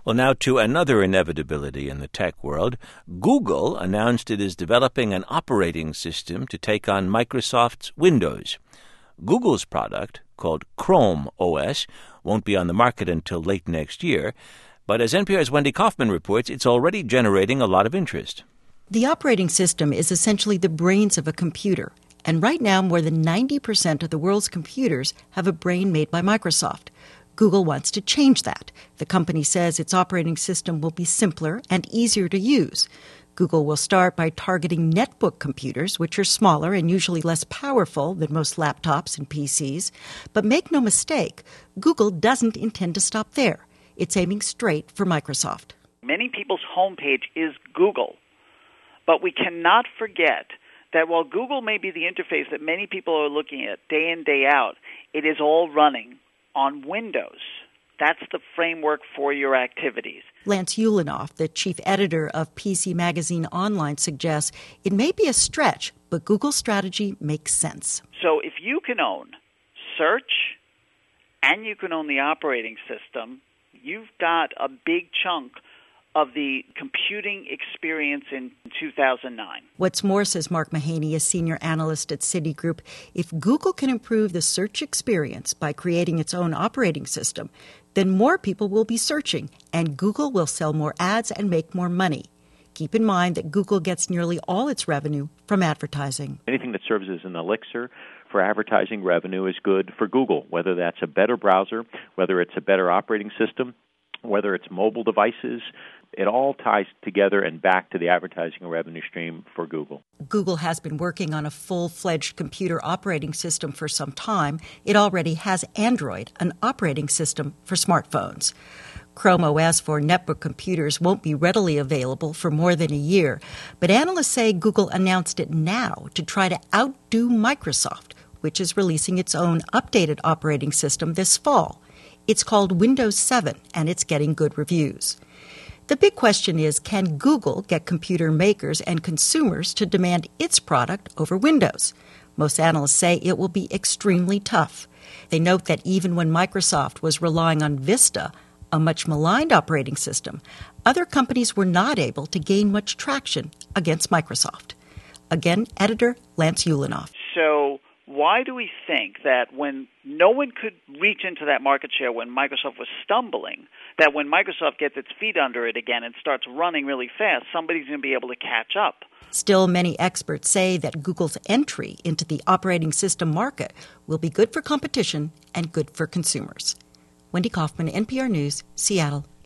Well, now to another inevitability in the tech world. Google announced it is developing an operating system to take on Microsoft's Windows. Google's product, called Chrome OS, won't be on the market until late next year, but as NPR's Wendy Kaufman reports, it's already generating a lot of interest. The operating system is essentially the brains of a computer, and right now more than 90% of the world's computers have a brain made by Microsoft. Google wants to change that. The company says its operating system will be simpler and easier to use. Google will start by targeting netbook computers, which are smaller and usually less powerful than most laptops and PCs. But make no mistake, Google doesn't intend to stop there. It's aiming straight for Microsoft. Many people's homepage is Google. But we cannot forget that while Google may be the interface that many people are looking at day in, day out, it is all running on Windows. That's the framework for your activities. Lance Ulanoff, the chief editor of PC Magazine Online, suggests it may be a stretch, but Google's strategy makes sense. So if you can own search and you can own the operating system, you've got a big chunk of the computing experience in 2009. What's more, says Mark Mahaney, a senior analyst at Citigroup, if Google can improve the search experience by creating its own operating system, then more people will be searching, and Google will sell more ads and make more money. Keep in mind that Google gets nearly all its revenue from advertising. Anything that serves as an elixir for advertising revenue is good for Google, whether that's a better browser, whether it's a better operating system, whether it's mobile devices. It all ties together and back to the advertising revenue stream for Google. Google has been working on a full-fledged computer operating system for some time. It already has Android, an operating system for smartphones. Chrome OS for netbook computers won't be readily available for more than a year, but analysts say Google announced it now to try to outdo Microsoft, which is releasing its own updated operating system this fall. It's called Windows 7, and it's getting good reviews. The big question is, can Google get computer makers and consumers to demand its product over Windows? Most analysts say it will be extremely tough. They note that even when Microsoft was relying on Vista, a much maligned operating system, other companies were not able to gain much traction against Microsoft. Again, editor Lance Ulanoff. So why do we think that when no one could reach into that market share when Microsoft was stumbling, that when Microsoft gets its feet under it again and starts running really fast, somebody's going to be able to catch up? Still, many experts say that Google's entry into the operating system market will be good for competition and good for consumers. Wendy Kaufman, NPR News, Seattle.